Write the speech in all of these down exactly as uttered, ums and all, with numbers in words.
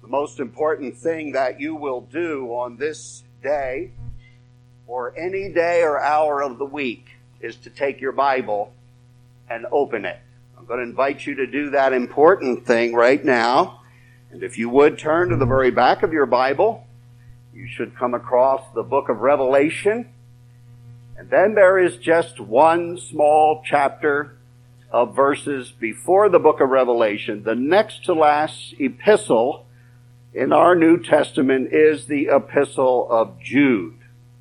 The most important thing that you will do on this day or any day or hour of the week is to take your Bible and open it. I'm going to invite you to do that important thing right now. And if you would turn to the very back of your Bible, you should come across the book of Revelation. And then there is just one small chapter of verses before the book of Revelation. The next to last epistle in our New Testament is the epistle of Jude.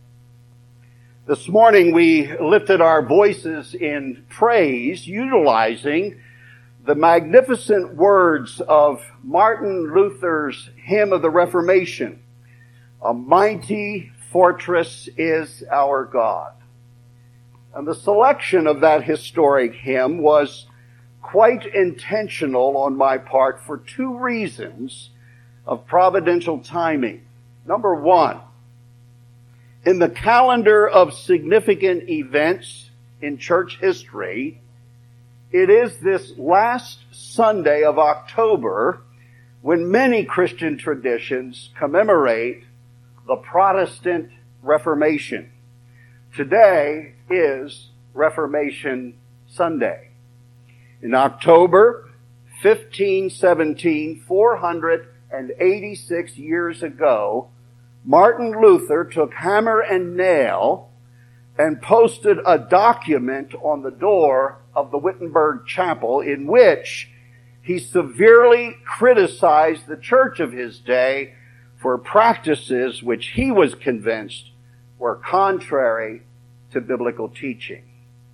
This morning we lifted our voices in praise, utilizing the magnificent words of Martin Luther's hymn of the Reformation, "A mighty fortress is our God." And the selection of that historic hymn was quite intentional on my part for two reasons of providential timing. Number one, in the calendar of significant events in church history, it is this last Sunday of October when many Christian traditions commemorate the Protestant Reformation. Today is Reformation Sunday. In October fifteen seventeen, four hundred eighty-six years ago, Martin Luther took hammer and nail and posted a document on the door of the Wittenberg Chapel in which he severely criticized the church of his day for practices which he was convinced were contrary to biblical teaching.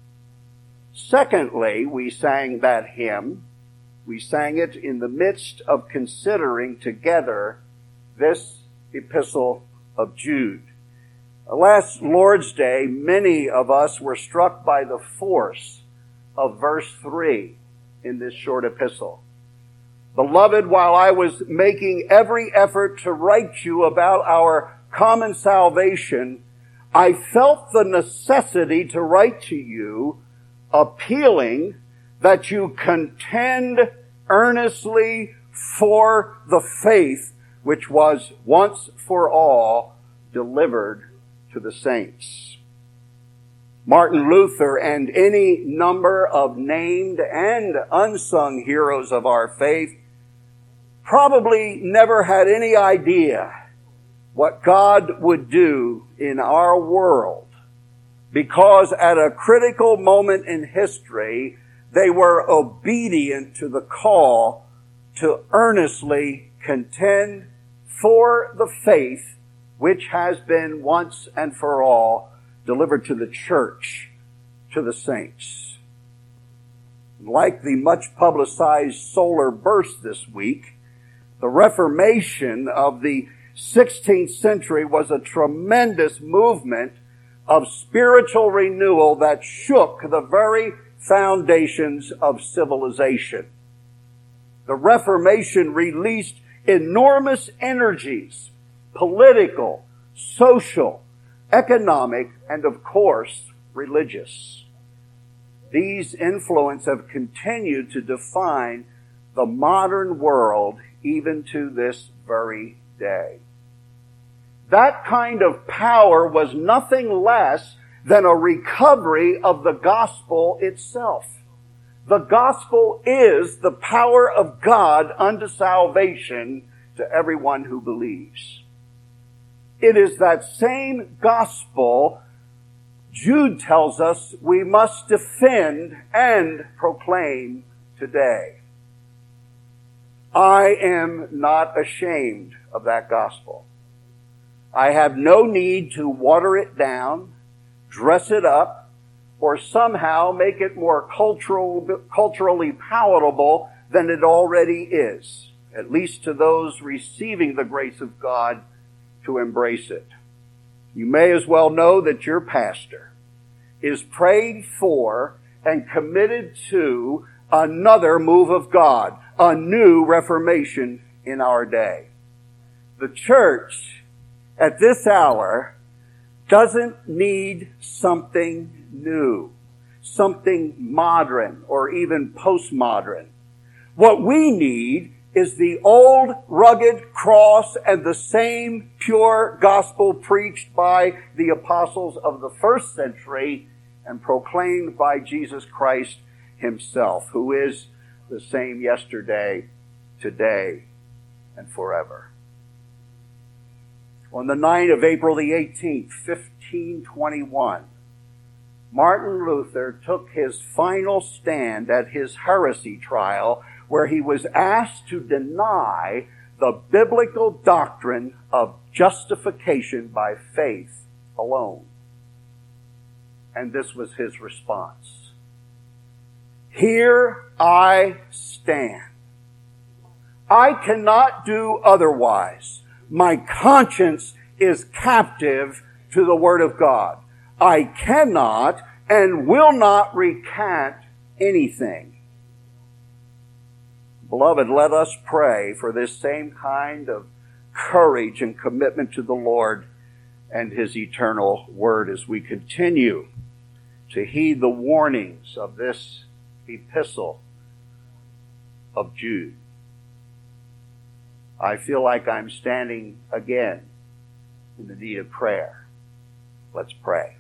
Secondly, we sang that hymn. We sang it in the midst of considering together this epistle of Jude. Last Lord's Day, many of us were struck by the force of verse three in this short epistle. "Beloved, while I was making every effort to write you about our common salvation, I felt the necessity to write to you, appealing that you contend earnestly for the faith which was once for all delivered to the saints." Martin Luther and any number of named and unsung heroes of our faith probably never had any idea what God would do in our world, because at a critical moment in history, they were obedient to the call to earnestly contend for the faith which has been once and for all delivered to the church, to the saints. Like the much publicized solar burst this week, the Reformation of the sixteenth century was a tremendous movement of spiritual renewal that shook the very foundations of civilization. The Reformation released enormous energies, political, social, economic, and of course, religious. These influences have continued to define the modern world even to this very day. That kind of power was nothing less than a recovery of the gospel itself. The gospel is the power of God unto salvation to everyone who believes. It is that same gospel Jude tells us we must defend and proclaim today. I am not ashamed of that gospel. I have no need to water it down, dress it up, or somehow make it more cultural, culturally palatable than it already is, at least to those receiving the grace of God to embrace it. You may as well know that your pastor is prayed for and committed to another move of God, a new reformation in our day. The church at this hour doesn't need something new, something modern or even postmodern. What we need is the old rugged cross and the same pure gospel preached by the apostles of the first century and proclaimed by Jesus Christ himself, who is the same yesterday, today, and forever. On the night of April the eighteenth, fifteen twenty-one, Martin Luther took his final stand at his heresy trial, where he was asked to deny the biblical doctrine of justification by faith alone. And this was his response: "Here I stand. I cannot do otherwise. My conscience is captive to the Word of God. I cannot and will not recant anything." Beloved, let us pray for this same kind of courage and commitment to the Lord and His eternal Word as we continue to heed the warnings of this epistle of Jude. I feel like I'm standing again in the need of prayer. Let's pray.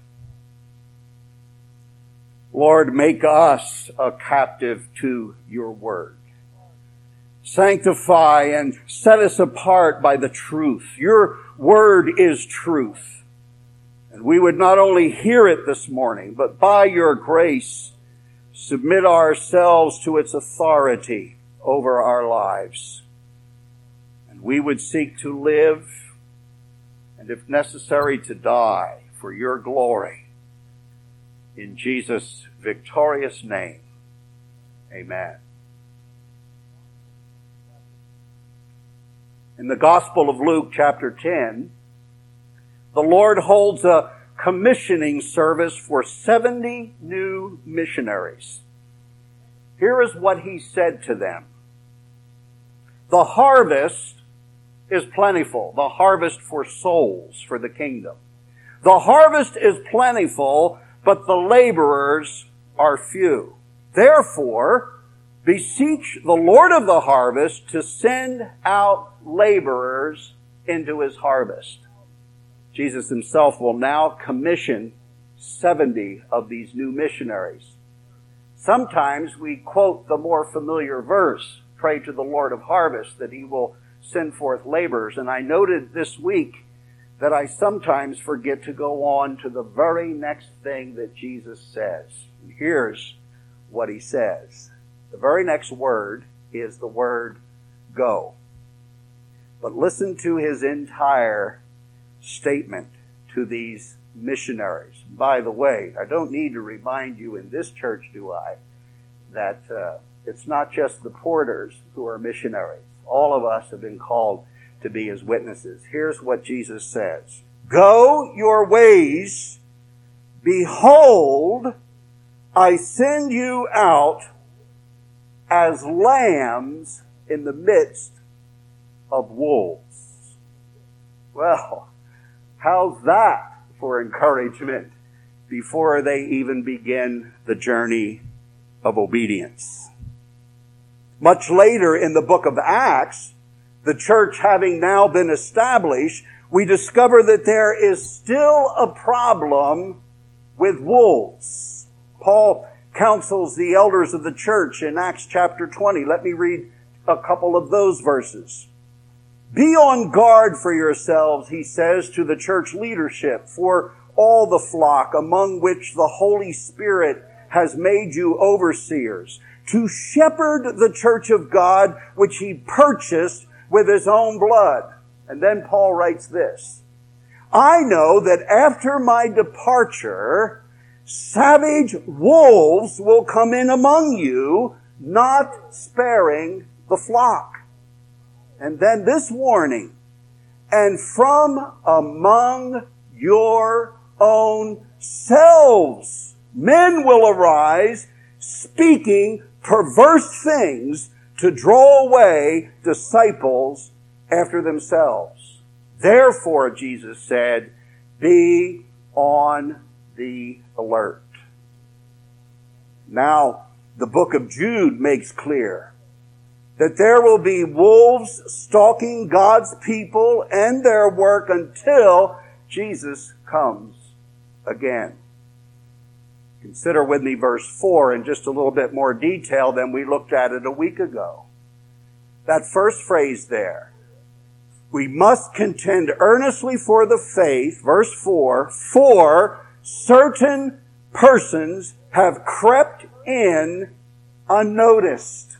Lord, make us a captive to your word. Sanctify and set us apart by the truth. Your word is truth. And we would not only hear it this morning, but by your grace, submit ourselves to its authority over our lives. And we would seek to live, and if necessary, to die for your glory. In Jesus' victorious name, amen. In the Gospel of Luke, chapter ten, the Lord holds a commissioning service for seventy new missionaries. Here is what he said to them: "The harvest is plentiful," the harvest for souls for the kingdom. "The harvest is plentiful, but the laborers are few. Therefore, beseech the Lord of the harvest to send out laborers into his harvest." Jesus himself will now commission seventy of these new missionaries. Sometimes we quote the more familiar verse, "Pray to the Lord of harvest that he will send forth laborers." And I noted this week that I sometimes forget to go on to the very next thing that Jesus says. And here's what he says. The very next word is the word go. But listen to his entire statement to these missionaries. By the way, I don't need to remind you in this church, do I, that uh, it's not just the porters who are missionaries. All of us have been called to be his witnesses. Here's what Jesus says: "Go your ways, behold, I send you out as lambs in the midst of wolves." Well, how's that for encouragement before they even begin the journey of obedience? Much later in the book of Acts, the church having now been established, we discover that there is still a problem with wolves. Paul counsels the elders of the church in Acts chapter twenty. Let me read a couple of those verses. "Be on guard for yourselves," he says to the church leadership, "for all the flock among which the Holy Spirit has made you overseers, to shepherd the church of God, which he purchased with his own blood." And then Paul writes this: "I know that after my departure, savage wolves will come in among you, not sparing the flock." And then this warning: "And from among your own selves men will arise, speaking perverse things to draw away disciples after themselves. Therefore," Jesus said, "be on the alert." Now, the book of Jude makes clear that there will be wolves stalking God's people and their work until Jesus comes again. Consider with me verse four in just a little bit more detail than we looked at it a week ago. That first phrase there, we must contend earnestly for the faith, verse four, for certain persons have crept in unnoticed.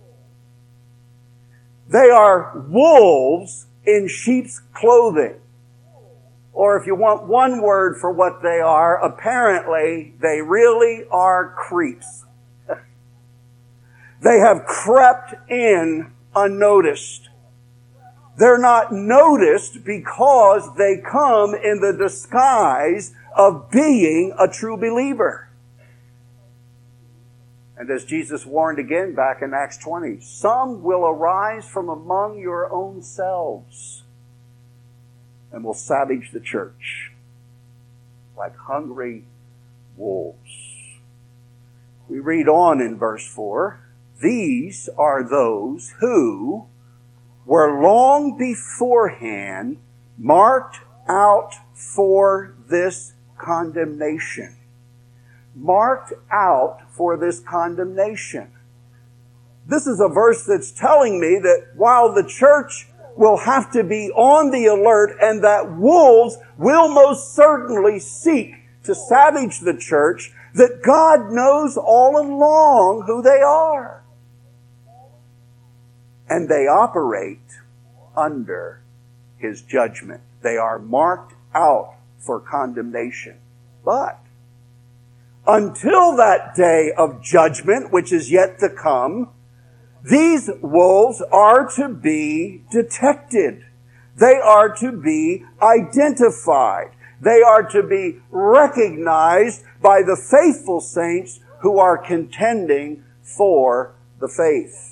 They are wolves in sheep's clothing. Or if you want one word for what they are, apparently they really are creeps. They have crept in unnoticed. They're not noticed because they come in the disguise of being a true believer. And as Jesus warned again back in Acts twenty, some will arise from among your own selves and will savage the church like hungry wolves. We read on in verse four, these are those who were long beforehand marked out for this condemnation. Marked out for this condemnation. This is a verse that's telling me that while the church will have to be on the alert and that wolves will most certainly seek to savage the church, that God knows all along who they are. And they operate under His judgment. They are marked out for condemnation. But until that day of judgment, which is yet to come, these wolves are to be detected. They are to be identified. They are to be recognized by the faithful saints who are contending for the faith.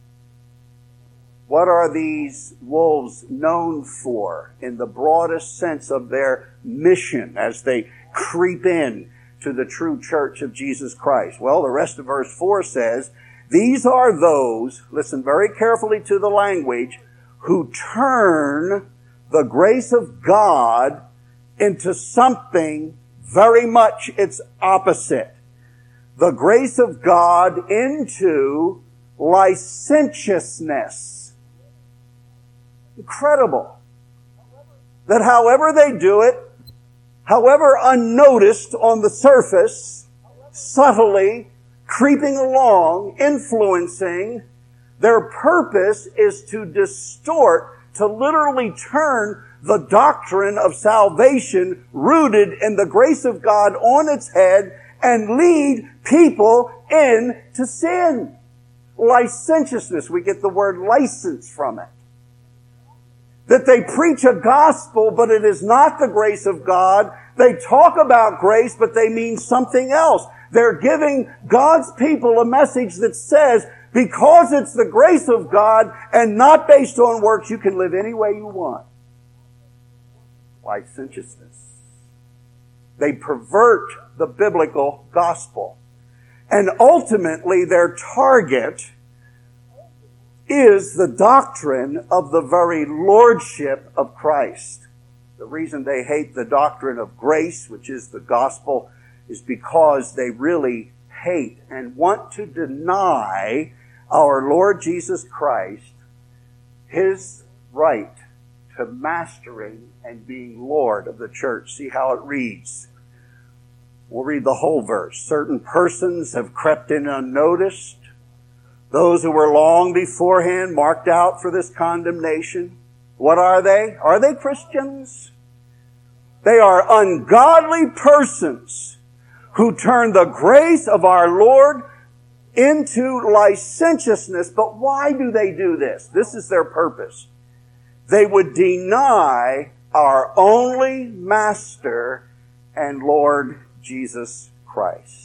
What are these wolves known for in the broadest sense of their mission as they creep in to the true church of Jesus Christ? Well, the rest of verse four says, these are those, listen very carefully to the language, who turn the grace of God into something very much its opposite. The grace of God into licentiousness. Incredible. That however they do it, however unnoticed on the surface, subtly creeping along, influencing, their purpose is to distort, to literally turn the doctrine of salvation rooted in the grace of God on its head and lead people into sin. Licentiousness, we get the word license from it. That they preach a gospel, but it is not the grace of God. They talk about grace, but they mean something else. They're giving God's people a message that says, because it's the grace of God and not based on works, you can live any way you want. Licentiousness. They pervert the biblical gospel. And ultimately, their target is the doctrine of the very lordship of Christ. The reason they hate the doctrine of grace, which is the gospel, is because they really hate and want to deny our Lord Jesus Christ His right to mastering and being Lord of the church. See how it reads. We'll read the whole verse. Certain persons have crept in unnoticed. Those who were long beforehand marked out for this condemnation. What are they? Are they Christians? They are ungodly persons who turn the grace of our Lord into licentiousness. But why do they do this? This is their purpose. They would deny our only Master and Lord Jesus Christ.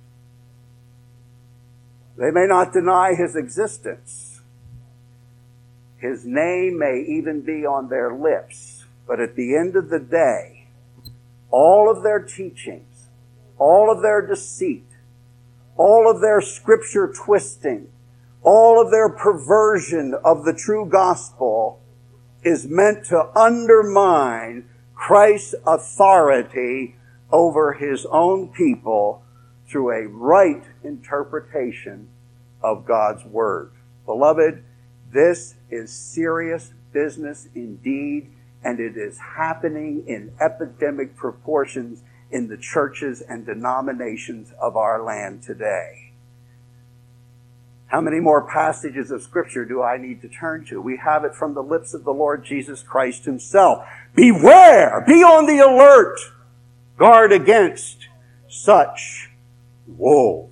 They may not deny His existence. His name may even be on their lips. But at the end of the day, all of their teachings, all of their deceit, all of their scripture twisting, all of their perversion of the true gospel is meant to undermine Christ's authority over his own people through a right interpretation of God's word. Beloved, this is serious business indeed, and it is happening in epidemic proportions in the churches and denominations of our land today. How many more passages of Scripture do I need to turn to? We have it from the lips of the Lord Jesus Christ himself. Beware! Be on the alert! Guard against such wolves.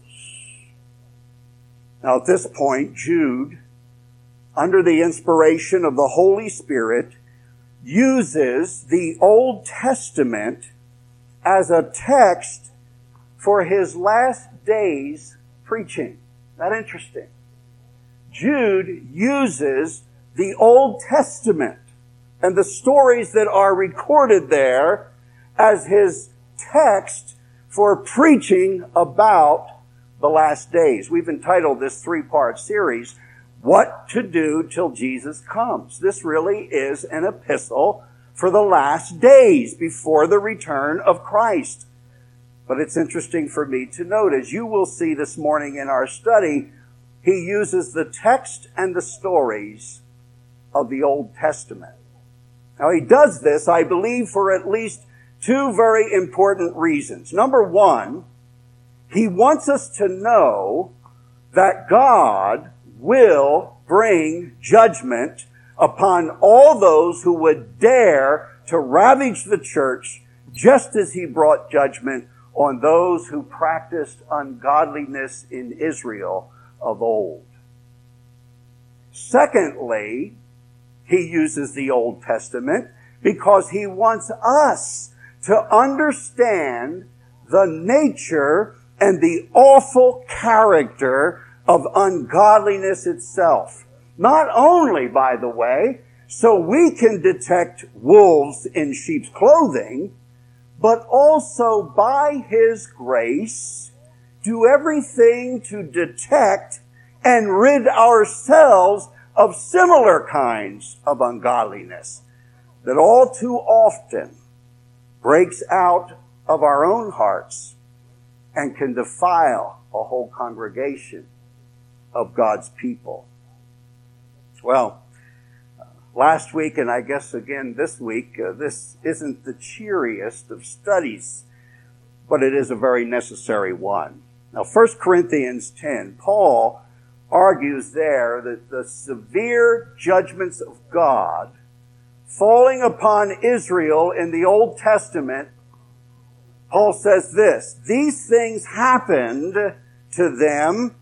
Now at this point, Jude, under the inspiration of the Holy Spirit, uses the Old Testament as a text for his last days preaching. Isn't that interesting? Jude uses the Old Testament and the stories that are recorded there as his text for preaching about the last days. We've entitled this three-part series, What to Do Till Jesus Comes. This really is an epistle for the last days before the return of Christ. But it's interesting for me to note, as you will see this morning in our study, he uses the text and the stories of the Old Testament. Now he does this, I believe, for at least two very important reasons. Number one, he wants us to know that God will bring judgment upon all those who would dare to ravage the church, just as he brought judgment on those who practiced ungodliness in Israel of old. Secondly, he uses the Old Testament because he wants us to understand the nature and the awful character of ungodliness itself. Not only, by the way, so we can detect wolves in sheep's clothing, but also by his grace do everything to detect and rid ourselves of similar kinds of ungodliness that all too often breaks out of our own hearts and can defile a whole congregation of God's people. Well, uh, last week, and I guess again this week, uh, this isn't the cheeriest of studies, but it is a very necessary one. Now, First Corinthians ten, Paul argues there that the severe judgments of God falling upon Israel in the Old Testament, Paul says this, these things happened to them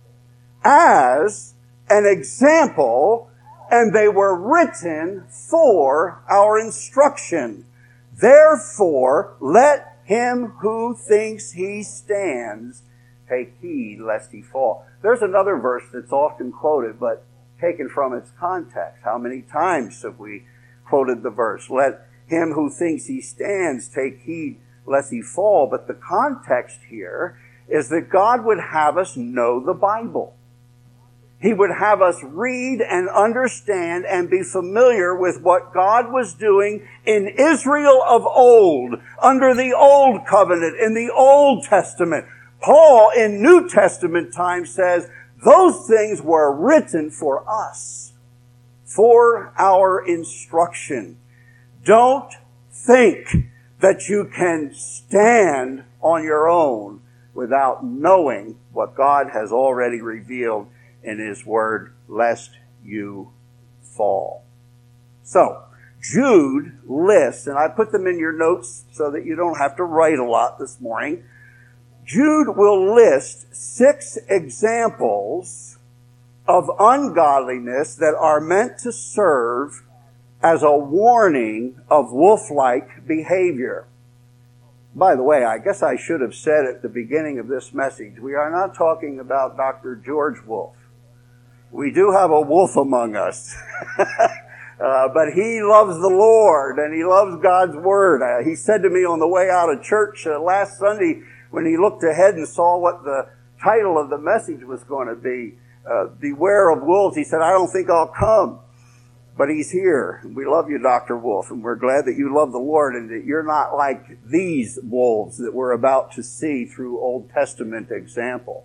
as an example, and they were written for our instruction. Therefore, let him who thinks he stands take heed lest he fall. There's another verse that's often quoted, but taken from its context. How many times have we quoted the verse? Let him who thinks he stands take heed lest he fall. But the context here is that God would have us know the Bible. He would have us read and understand and be familiar with what God was doing in Israel of old, under the Old Covenant, in the Old Testament. Paul, in New Testament times, says those things were written for us, for our instruction. Don't think that you can stand on your own without knowing what God has already revealed in his word, lest you fall. So, Jude lists, and I put them in your notes so that you don't have to write a lot this morning. Jude will list six examples of ungodliness that are meant to serve as a warning of wolf-like behavior. By the way, I guess I should have said at the beginning of this message, we are not talking about Doctor George Wolf. We do have a wolf among us. uh, but he loves the Lord and he loves God's Word. Uh, he said to me on the way out of church uh, last Sunday when he looked ahead and saw what the title of the message was going to be, uh, beware of wolves. He said, I don't think I'll come. But he's here. We love you, Doctor Wolf, and we're glad that you love the Lord and that you're not like these wolves that we're about to see through Old Testament example.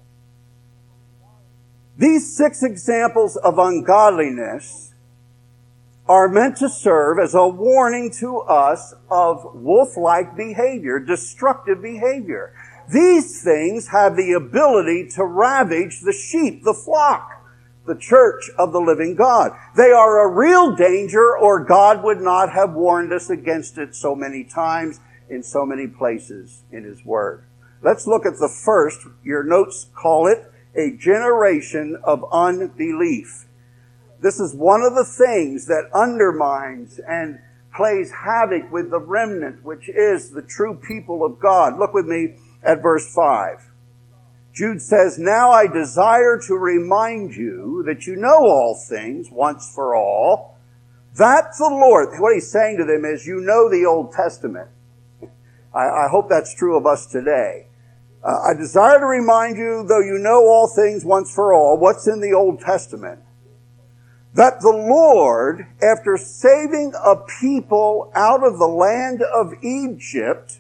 These six examples of ungodliness are meant to serve as a warning to us of wolf-like behavior, destructive behavior. These things have the ability to ravage the sheep, the flock, the church of the living God. They are a real danger, or God would not have warned us against it so many times in so many places in His Word. Let's look at the first. Your notes call it a generation of unbelief. This is one of the things that undermines and plays havoc with the remnant, which is the true people of God. Look with me at verse five. Jude says, now I desire to remind you that you know all things once for all, that the Lord, what he's saying to them is, you know the Old Testament. I, I hope that's true of us today. Uh, I desire to remind you, though you know all things once for all, what's in the Old Testament, that the Lord, after saving a people out of the land of Egypt,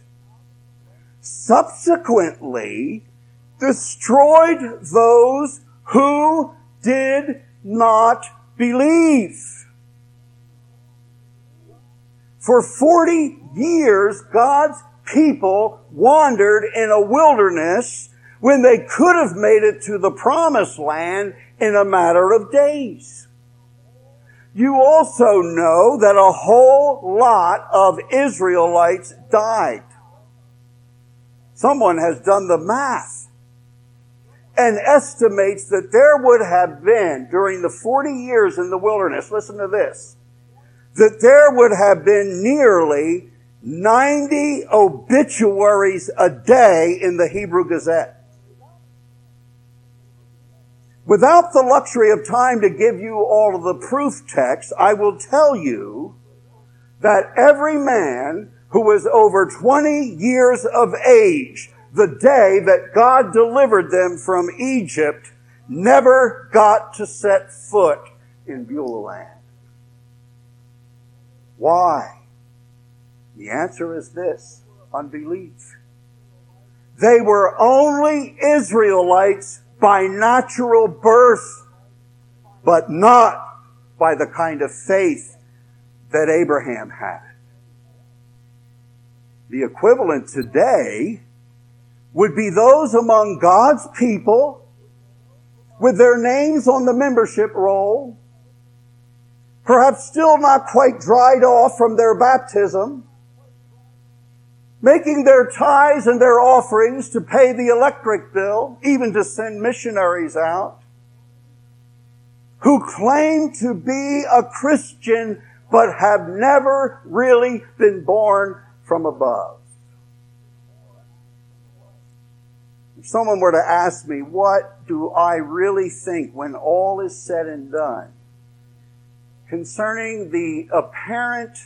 subsequently destroyed those who did not believe. For forty years, God's people wandered in a wilderness when they could have made it to the promised land in a matter of days. You also know that a whole lot of Israelites died. Someone has done the math and estimates that there would have been, during the forty years in the wilderness, listen to this, that there would have been nearly ninety obituaries a day in the Hebrew Gazette. Without the luxury of time to give you all of the proof text, I will tell you that every man who was over twenty years of age the day that God delivered them from Egypt never got to set foot in Beulah land. Why? The answer is this: unbelief. They were only Israelites by natural birth, but not by the kind of faith that Abraham had. The equivalent today would be those among God's people with their names on the membership roll, perhaps still not quite dried off from their baptism, making their tithes and their offerings to pay the electric bill, even to send missionaries out, who claim to be a Christian but have never really been born from above. If someone were to ask me, what do I really think when all is said and done concerning the apparent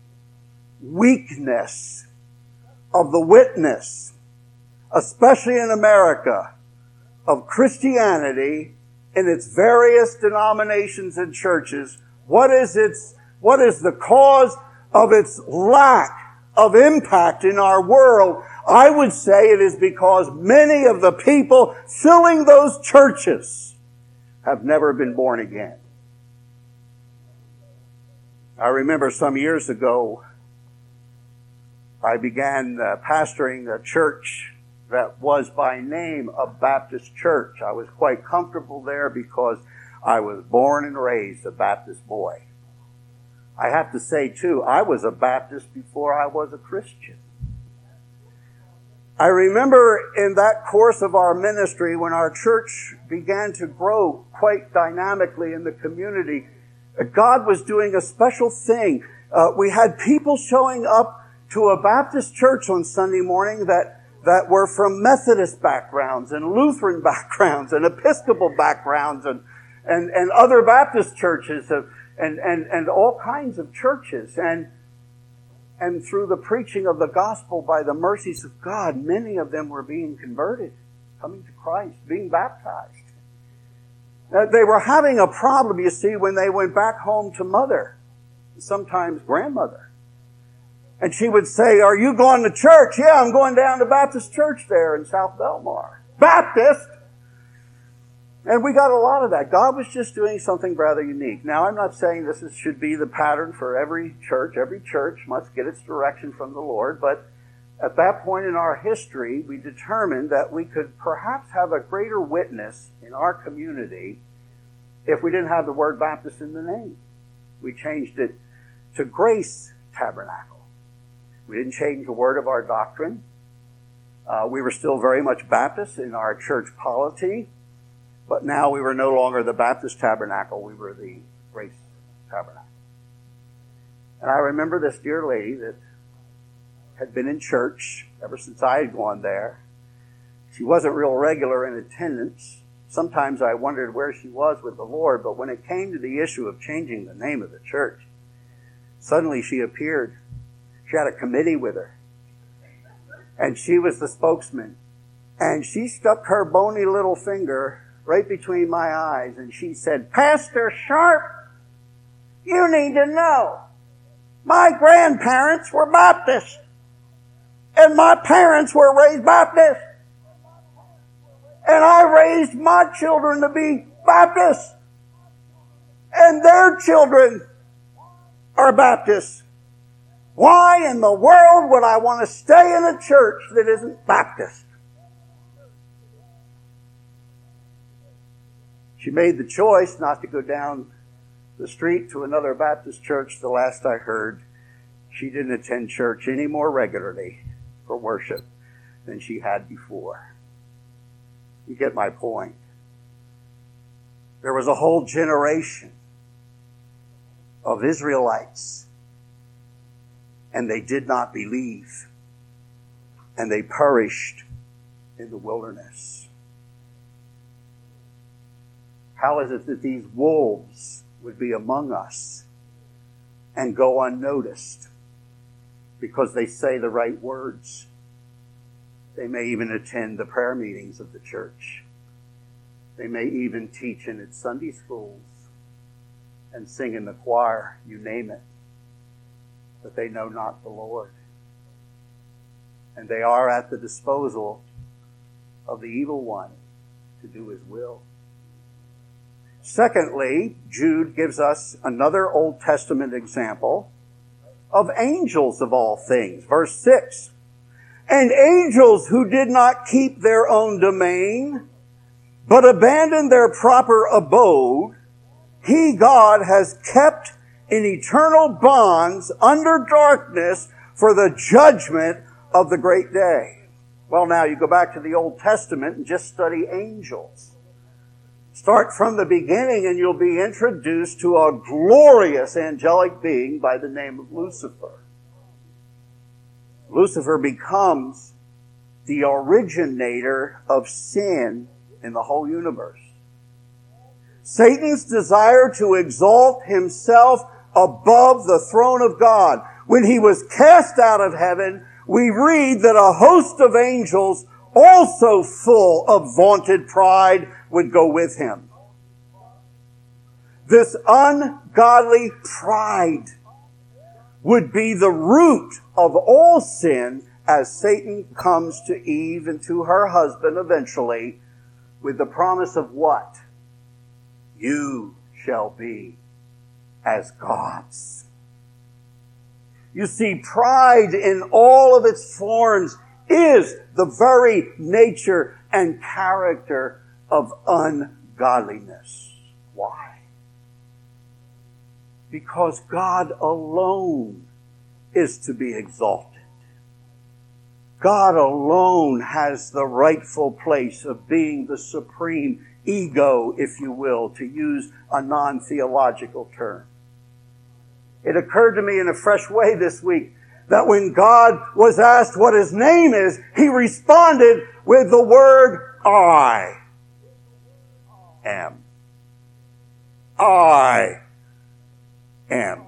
weakness of the witness, especially in America, of Christianity in its various denominations and churches, what is its, what is the cause of its lack of impact in our world? I would say it is because many of the people filling those churches have never been born again. I remember some years ago, I began uh, pastoring a church that was by name a Baptist church. I was quite comfortable there because I was born and raised a Baptist boy. I have to say, too, I was a Baptist before I was a Christian. I remember in that course of our ministry, when our church began to grow quite dynamically in the community, God was doing a special thing. Uh, we had people showing up to a Baptist church on Sunday morning that, that were from Methodist backgrounds and Lutheran backgrounds and Episcopal backgrounds and, and, and other Baptist churches and, and, and, and all kinds of churches. And, and through the preaching of the gospel, by the mercies of God, many of them were being converted, coming to Christ, being baptized. Uh, they were having a problem, you see, when they went back home to mother, sometimes grandmother. And she would say, are you going to church? Yeah, I'm going down to Baptist church there in South Belmar. Baptist? And we got a lot of that. God was just doing something rather unique. Now, I'm not saying this is, should be the pattern for every church. Every church must get its direction from the Lord. But at that point in our history, we determined that we could perhaps have a greater witness in our community if we didn't have the word Baptist in the name. We changed it to Grace Tabernacle. We didn't change a word of our doctrine. Uh, we were still very much Baptist in our church polity. But now we were no longer the Baptist Tabernacle. We were the Grace Tabernacle. And I remember this dear lady that had been in church ever since I had gone there. She wasn't real regular in attendance. Sometimes I wondered where she was with the Lord, but when it came to the issue of changing the name of the church, suddenly she appeared. She had a committee with her. And she was the spokesman. And she stuck her bony little finger right between my eyes, and she said, Pastor Sharp, you need to know, my grandparents were Baptist, and my parents were raised Baptist, and I raised my children to be Baptist, and their children are Baptists. Why in the world would I want to stay in a church that isn't Baptist? She made the choice not to go down the street to another Baptist church. The last I heard, she didn't attend church any more regularly for worship than she had before. You get my point. There was a whole generation of Israelites, and they did not believe, and they perished in the wilderness. How is it that these wolves would be among us and go unnoticed because they say the right words? They may even attend the prayer meetings of the church. They may even teach in its Sunday schools and sing in the choir, you name it. But they know not the Lord. And they are at the disposal of the evil one to do his will. Secondly, Jude gives us another Old Testament example of angels of all things. Verse six. And angels who did not keep their own domain, but abandoned their proper abode, he, God, has kept in eternal bonds under darkness for the judgment of the great day. Well, now you go back to the Old Testament and just study angels. Start from the beginning and you'll be introduced to a glorious angelic being by the name of Lucifer. Lucifer becomes the originator of sin in the whole universe. Satan's desire to exalt himself above the throne of God. When he was cast out of heaven, we read that a host of angels, also full of vaunted pride, would go with him. This ungodly pride would be the root of all sin as Satan comes to Eve and to her husband eventually with the promise of what? You shall be as gods. You see, pride in all of its forms is the very nature and character of ungodliness. Why? Because God alone is to be exalted. God alone has the rightful place of being the supreme ego, if you will, to use a non-theological term. It occurred to me in a fresh way this week that when God was asked what his name is, he responded with the word I am. I am.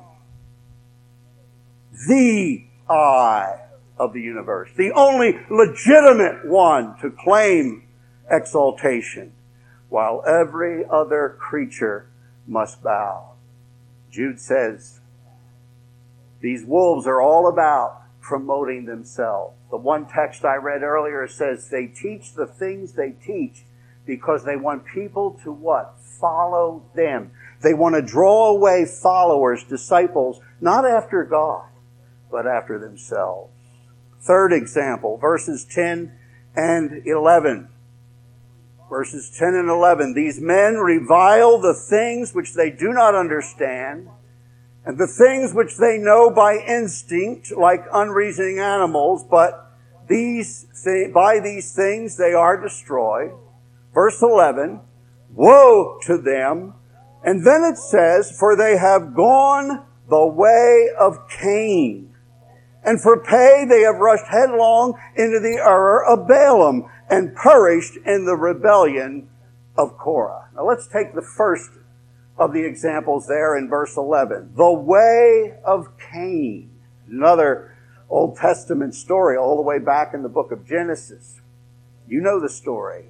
The I of the universe. The only legitimate one to claim exaltation. while every other creature must bow. Jude says, these wolves are all about promoting themselves. The one text I read earlier says they teach the things they teach because they want people to what? Follow them. They want to draw away followers, disciples, not after God, but after themselves. Third example, verses ten and eleven. Verses ten and eleven. These men revile the things which they do not understand, and the things which they know by instinct, like unreasoning animals, but these th- by these things they are destroyed. Verse eleven, woe to them. And then it says, for they have gone the way of Cain, and for pay they have rushed headlong into the error of Balaam, and perished in the rebellion of Korah. Now let's take the first of the examples there in verse eleven. The way of Cain. Another Old Testament story all the way back in the book of Genesis. You know the story.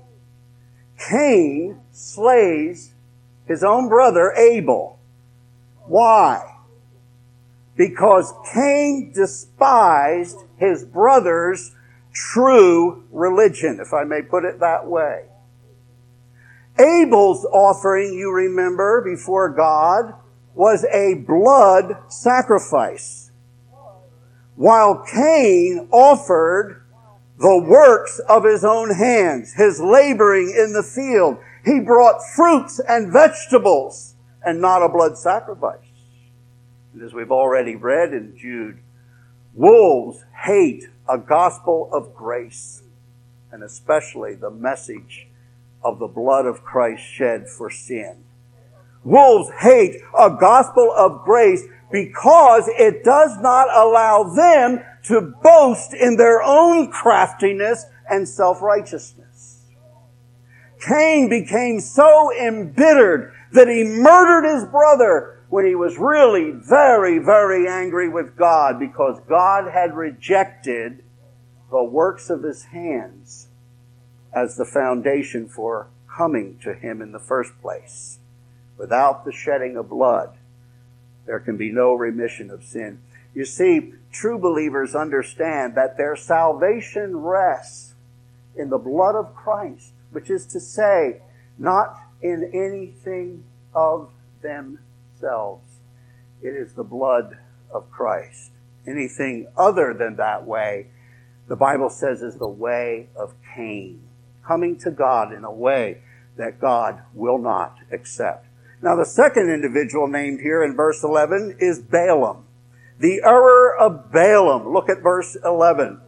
Cain slays his own brother Abel. Why? Because Cain despised his brother's true religion, if I may put it that way. Abel's offering, you remember, before God was a blood sacrifice, while Cain offered the works of his own hands, his laboring in the field. He brought fruits and vegetables and not a blood sacrifice. And as we've already read in Jude, wolves hate a gospel of grace, and especially the message of the blood of Christ shed for sin. Wolves hate a gospel of grace because it does not allow them to boast in their own craftiness and self-righteousness. Cain became so embittered that he murdered his brother when he was really very, very angry with God because God had rejected the works of his hands as the foundation for coming to him in the first place. Without the shedding of blood, there can be no remission of sin. You see, true believers understand that their salvation rests in the blood of Christ, which is to say, not in anything of themselves. It is the blood of Christ. Anything other than that way, the Bible says, is the way of Cain, coming to God in a way that God will not accept. Now, the second individual named here in verse eleven is Balaam. The error of Balaam. Look at verse eleven.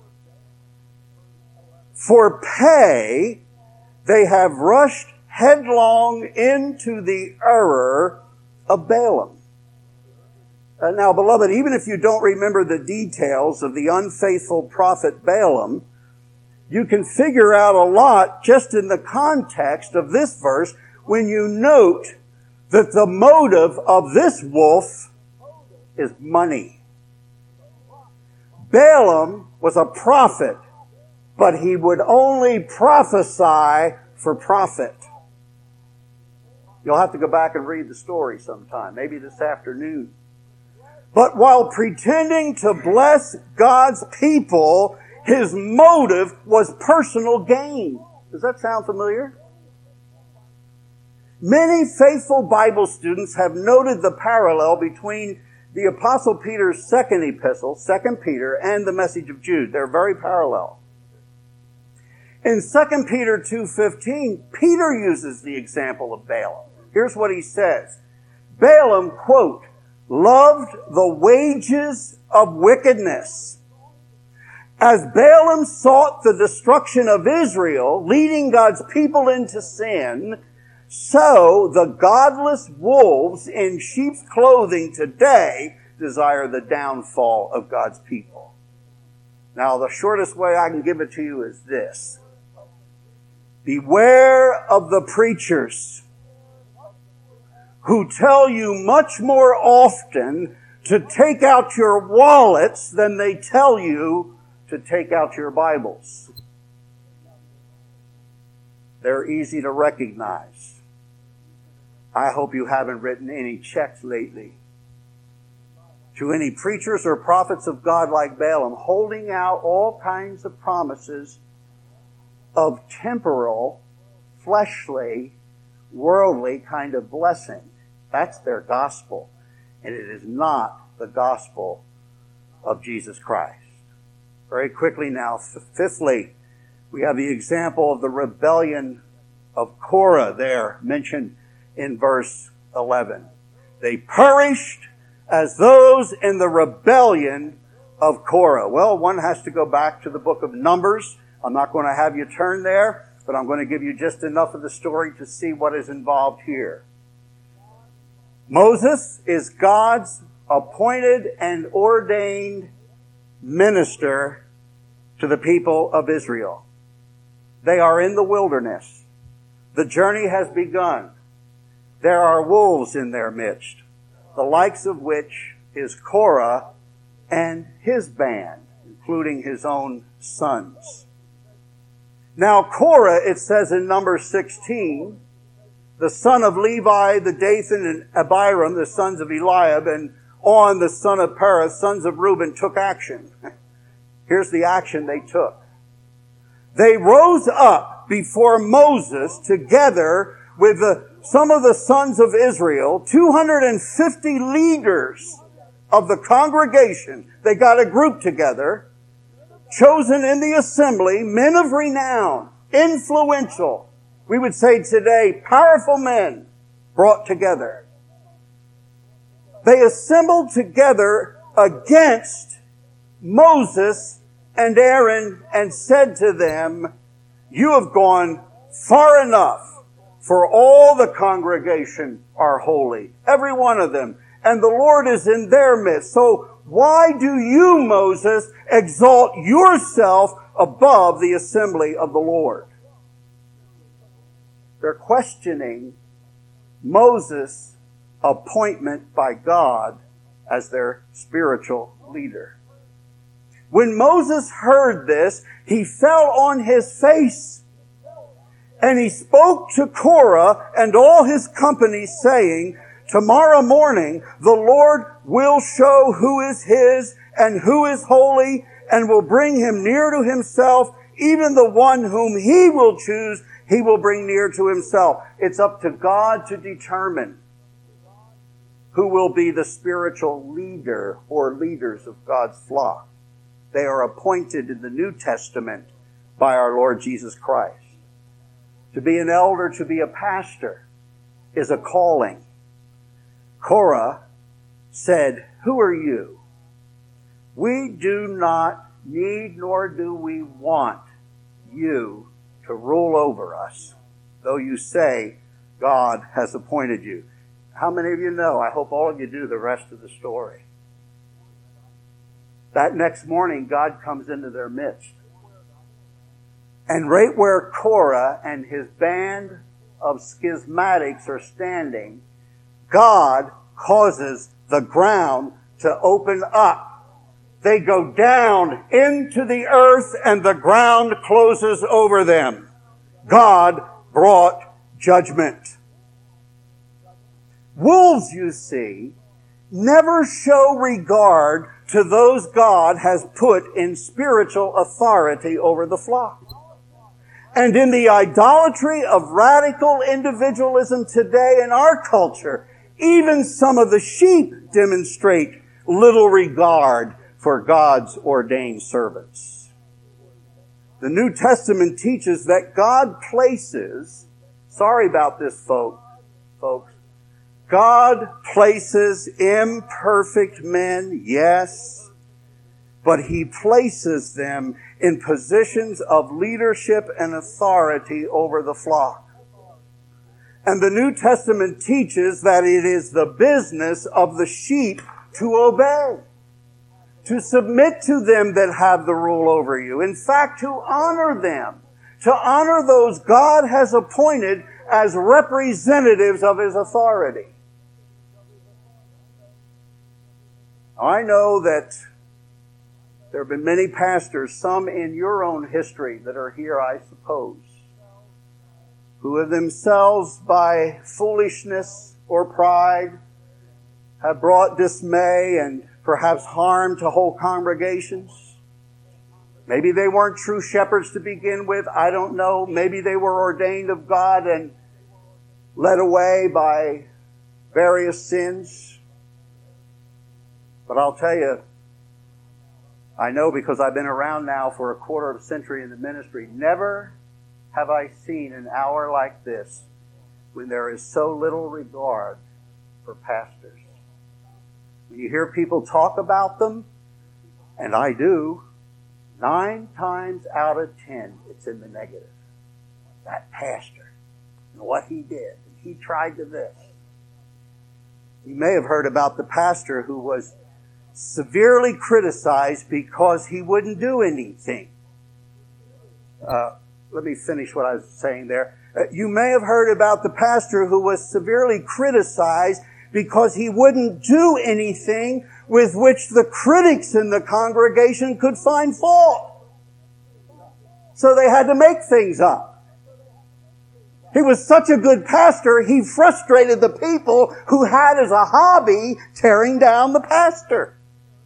For pay, they have rushed headlong into the error of Balaam. Uh, now, beloved, even if you don't remember the details of the unfaithful prophet Balaam, you can figure out a lot just in the context of this verse when you note that the motive of this wolf is money. Balaam was a prophet, but he would only prophesy for profit. You'll have to go back and read the story sometime, maybe this afternoon. But while pretending to bless God's people, his motive was personal gain. Does that sound familiar? Many faithful Bible students have noted the parallel between the Apostle Peter's second epistle, Second Peter, and the message of Jude. They're very parallel. In Second Peter two fifteen, Peter uses the example of Balaam. Here's what he says. Balaam, quote, loved the wages of wickedness. As Balaam sought the destruction of Israel, leading God's people into sin, so the godless wolves in sheep's clothing today desire the downfall of God's people. Now, the shortest way I can give it to you is this. Beware of the preachers who tell you much more often to take out your wallets than they tell you to take out your Bibles. They're easy to recognize. I hope you haven't written any checks lately to any preachers or prophets of God like Balaam, holding out all kinds of promises of temporal, fleshly, worldly kind of blessing. That's their gospel. And it is not the gospel of Jesus Christ. Very quickly now, fifthly, we have the example of the rebellion of Korah there mentioned in verse eleven. They perished as those in the rebellion of Korah. Well, one has to go back to the book of Numbers. I'm not going to have you turn there, but I'm going to give you just enough of the story to see what is involved here. Moses is God's appointed and ordained minister to the people of Israel. They are in the wilderness. The journey has begun. There are wolves in their midst, the likes of which is Korah and his band, including his own sons. Now Korah, it says in Numbers sixteen, the son of Levi, the Dathan and Abiram, the sons of Eliab, and On, the son of Perez, sons of Reuben, took action. Here's the action they took. They rose up before Moses together with the, some of the sons of Israel, two hundred fifty leaders of the congregation. They got a group together, chosen in the assembly, men of renown, influential, we would say today, powerful men brought together. They assembled together against Moses and Aaron and said to them, you have gone far enough, for all the congregation are holy, every one of them, and the Lord is in their midst. So why do you, Moses, exalt yourself above the assembly of the Lord? They're questioning Moses' appointment by God as their spiritual leader. When Moses heard this, he fell on his face, and he spoke to Korah and all his company, saying, tomorrow morning the Lord will show who is his and who is holy, and will bring him near to himself, even the one whom he will choose, he will bring near to himself. It's up to God to determine who will be the spiritual leader or leaders of God's flock. They are appointed in the New Testament by our Lord Jesus Christ. To be an elder, to be a pastor, is a calling. Korah said, who are you? We do not need nor do we want you to rule over us, though you say God has appointed you. How many of you know? I hope all of you do the rest of the story. That next morning, God comes into their midst. And right where Korah and his band of schismatics are standing, God causes the ground to open up. They go down into the earth and the ground closes over them. God brought judgment. Wolves, you see, never show regard to those God has put in spiritual authority over the flock. And in the idolatry of radical individualism today in our culture, even some of the sheep demonstrate little regard for God's ordained servants. The New Testament teaches that God places, sorry about this folk, folks, God places imperfect men, yes, but He places them in positions of leadership and authority over the flock. And the New Testament teaches that it is the business of the sheep to obey, to submit to them that have the rule over you. In fact, to honor them, to honor those God has appointed as representatives of His authority. I know that there have been many pastors, some in your own history that are here, I suppose, who of themselves by foolishness or pride have brought dismay and perhaps harm to whole congregations. Maybe they weren't true shepherds to begin with. I don't know. Maybe they were ordained of God and led away by various sins. But I'll tell you, I know because I've been around now for a quarter of a century in the ministry, never have I seen an hour like this when there is so little regard for pastors. When you hear people talk about them, and I do, nine times out of ten, it's in the negative. That pastor, and what he did, and he tried to this. You may have heard about the pastor who was severely criticized because he wouldn't do anything. Uh, let me finish what I was saying there. Uh, you may have heard about the pastor who was severely criticized because he wouldn't do anything with which the critics in the congregation could find fault. So they had to make things up. He was such a good pastor, he frustrated the people who had as a hobby tearing down the pastor.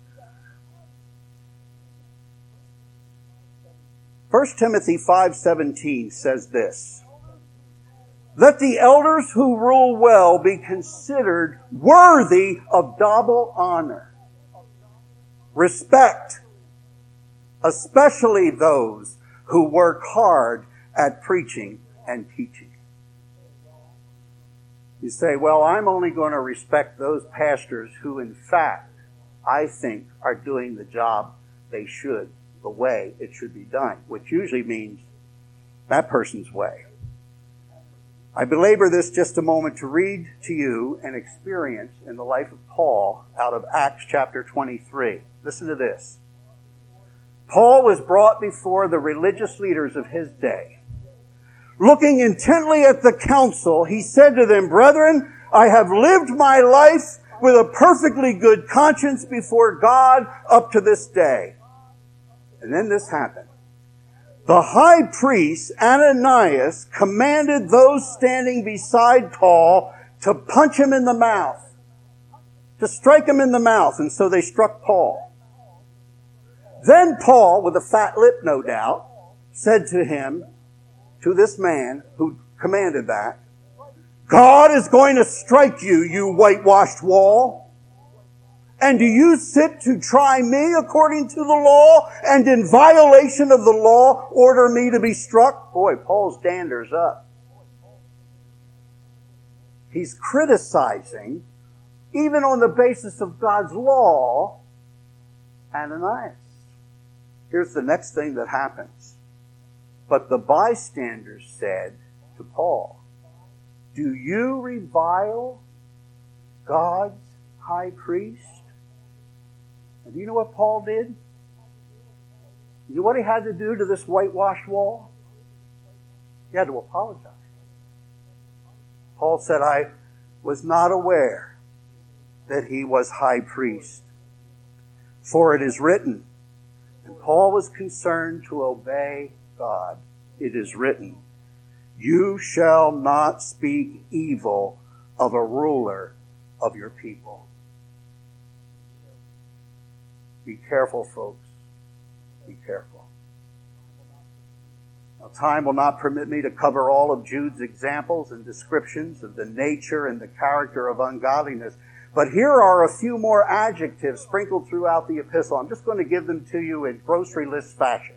First Timothy five seventeen says this, "Let the elders who rule well be considered worthy of double honor, respect, especially those who work hard at preaching and teaching." You say, well, I'm only going to respect those pastors who, in fact, I think are doing the job they should, the way it should be done, which usually means that person's way. I belabor this just a moment to read to you an experience in the life of Paul out of Acts chapter twenty-three. Listen to this. Paul was brought before the religious leaders of his day. Looking intently at the council, he said to them, "Brethren, I have lived my life with a perfectly good conscience before God up to this day." And then this happened. The high priest, Ananias, commanded those standing beside Paul to punch him in the mouth, to strike him in the mouth, and so they struck Paul. Then Paul, with a fat lip no doubt, said to him, to this man who commanded that, "God is going to strike you, you whitewashed wall. And do you sit to try me according to the law, and in violation of the law order me to be struck?" Boy, Paul's dander's up. He's criticizing, even on the basis of God's law, Ananias. Here's the next thing that happens. But the bystanders said to Paul, "Do you revile God's high priest?" And do you know what Paul did? You know what he had to do to this whitewashed wall? He had to apologize. Paul said, "I was not aware that he was high priest. For it is written," and Paul was concerned to obey God. "It is written, you shall not speak evil of a ruler of your people." Be careful, folks. Be careful. Now, time will not permit me to cover all of Jude's examples and descriptions of the nature and the character of ungodliness. But here are a few more adjectives sprinkled throughout the epistle. I'm just going to give them to you in grocery list fashion.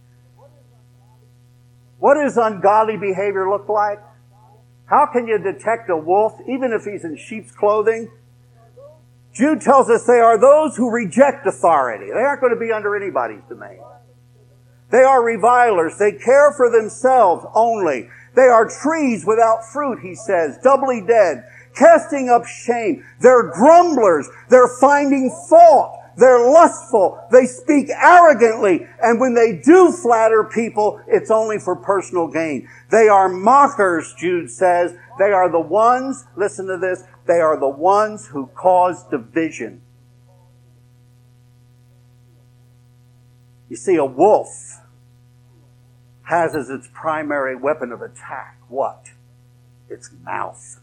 What does ungodly behavior look like? How can you detect a wolf, even if he's in sheep's clothing? Jude tells us they are those who reject authority. They aren't going to be under anybody's domain. They are revilers. They care for themselves only. They are trees without fruit, he says, doubly dead, casting up shame. They're grumblers. They're finding fault. They're lustful. They speak arrogantly. And when they do flatter people, it's only for personal gain. They are mockers, Jude says. They are the ones, listen to this, they are the ones who cause division. You see, a wolf has as its primary weapon of attack what? its mouth.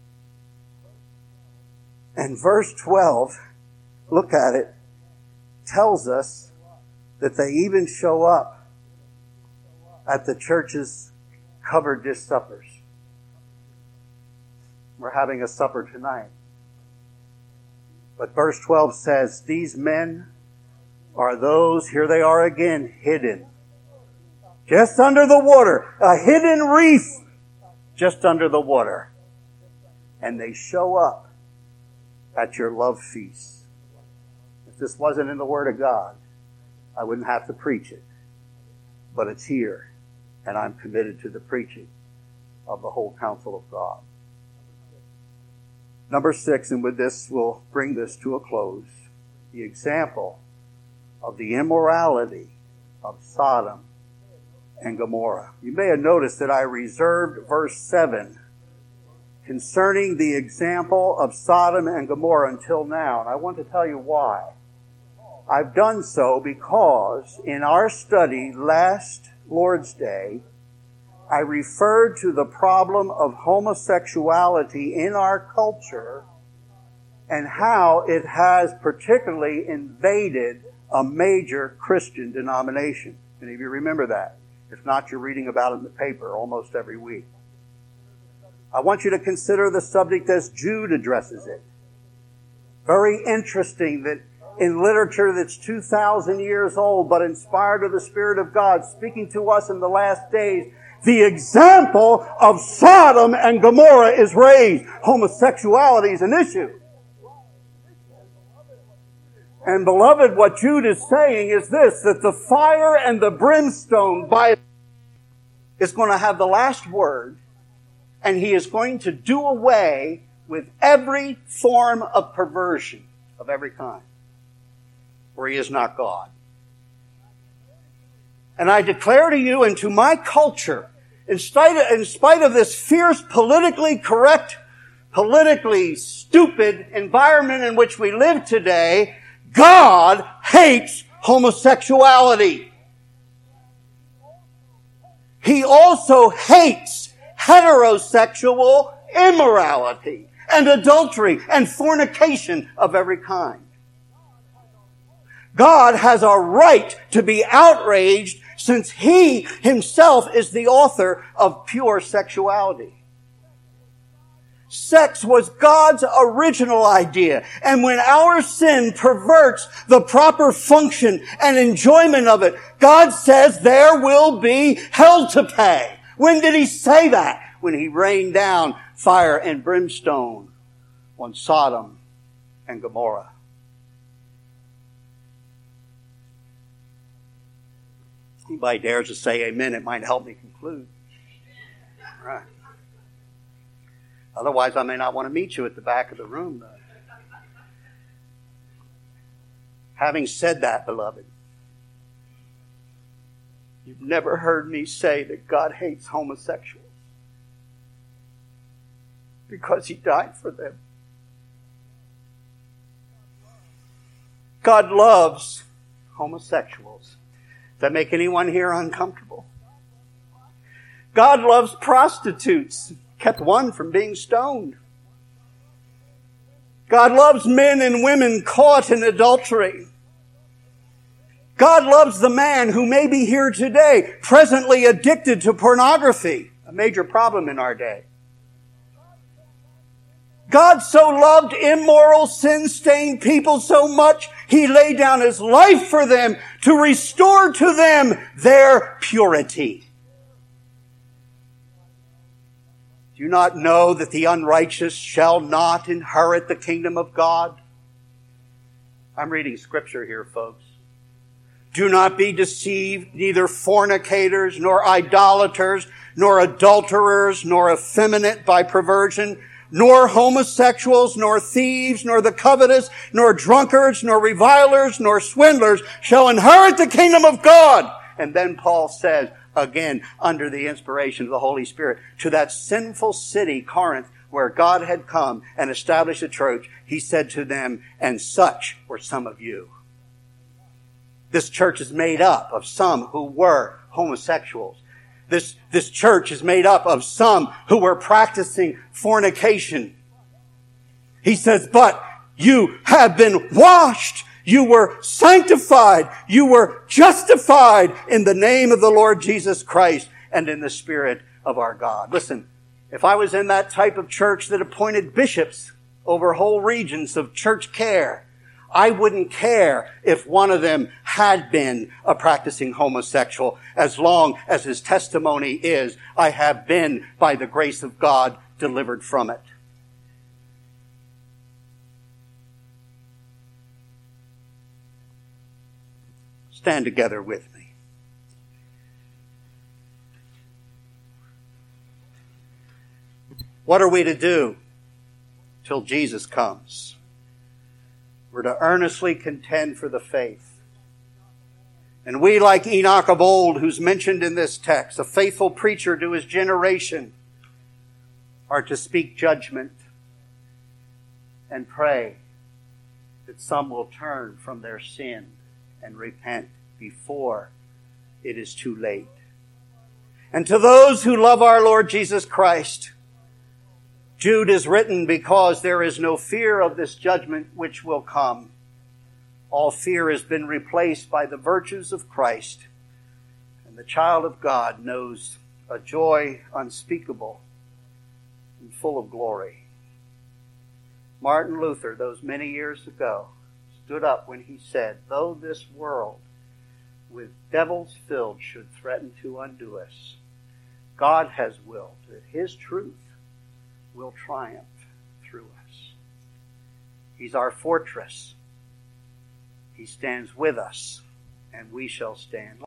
And verse twelve, look at it, tells us that they even show up at the church's covered dish suppers. We're having a supper tonight. But verse twelve says, these men are those, here they are again, hidden. Just under the water. A hidden reef just under the water. And they show up at your love feast. If this wasn't in the Word of God, I wouldn't have to preach it. But it's here. And I'm committed to the preaching of the whole counsel of God. Number six, and with this we'll bring this to a close, the example of the immorality of Sodom and Gomorrah. You may have noticed that I reserved verse seven concerning the example of Sodom and Gomorrah until now, and I want to tell you why. I've done so because in our study last Lord's Day, I referred to the problem of homosexuality in our culture and how it has particularly invaded a major Christian denomination. Any of you remember that? If not, you're reading about it in the paper almost every week. I want you to consider the subject as Jude addresses it. Very interesting that in literature that's two thousand years old, but inspired of the Spirit of God, speaking to us in the last days, the example of Sodom and Gomorrah is raised. Homosexuality is an issue. And beloved, what Jude is saying is this, that the fire and the brimstone by is going to have the last word, and he is going to do away with every form of perversion of every kind, for he is not God. And I declare to you and to my culture, in spite of, in spite of this fierce, politically correct, politically stupid environment in which we live today, God hates homosexuality. He also hates heterosexual immorality and adultery and fornication of every kind. God has a right to be outraged since He Himself is the author of pure sexuality. Sex was God's original idea, and when our sin perverts the proper function and enjoyment of it, God says there will be hell to pay. When did He say that? When He rained down fire and brimstone on Sodom and Gomorrah. Anybody dares to say amen, it might help me conclude. All right. Otherwise, I may not want to meet you at the back of the room, though. Having said that, beloved, you've never heard me say that God hates homosexuals because He died for them. God loves homosexuals. Does that make anyone here uncomfortable? God loves prostitutes. Kept one from being stoned. God loves men and women caught in adultery. God loves the man who may be here today, presently addicted to pornography, a major problem in our day. God so loved immoral, sin-stained people so much, He laid down His life for them to restore to them their purity. Do you not know that the unrighteous shall not inherit the kingdom of God? I'm reading scripture here, folks. Do not be deceived, neither fornicators, nor idolaters, nor adulterers, nor effeminate by perversion, nor homosexuals, nor thieves, nor the covetous, nor drunkards, nor revilers, nor swindlers shall inherit the kingdom of God. And then Paul says, again, under the inspiration of the Holy Spirit, to that sinful city, Corinth, where God had come and established a church, he said to them, and such were some of you. This church is made up of some who were homosexuals. this, this church is made up of some who were practicing fornication. He says, but you have been washed. You were sanctified. You were justified in the name of the Lord Jesus Christ and in the Spirit of our God. Listen, if I was in that type of church that appointed bishops over whole regions of church care, I wouldn't care if one of them had been a practicing homosexual, as long as his testimony is, I have been, by the grace of God, delivered from it. Stand together with me. What are we to do till Jesus comes? We're to earnestly contend for the faith. And we, like Enoch of old, who's mentioned in this text, a faithful preacher to his generation, are to speak judgment and pray that some will turn from their sin and repent before it is too late. And to those who love our Lord Jesus Christ, Jude is written because there is no fear of this judgment which will come. All fear has been replaced by the virtues of Christ, and the child of God knows a joy unspeakable and full of glory. Martin Luther, those many years ago, stood up when he said, though this world with devils filled should threaten to undo us, God has willed that his truth will triumph through us. He's our fortress. He stands with us, and we shall stand.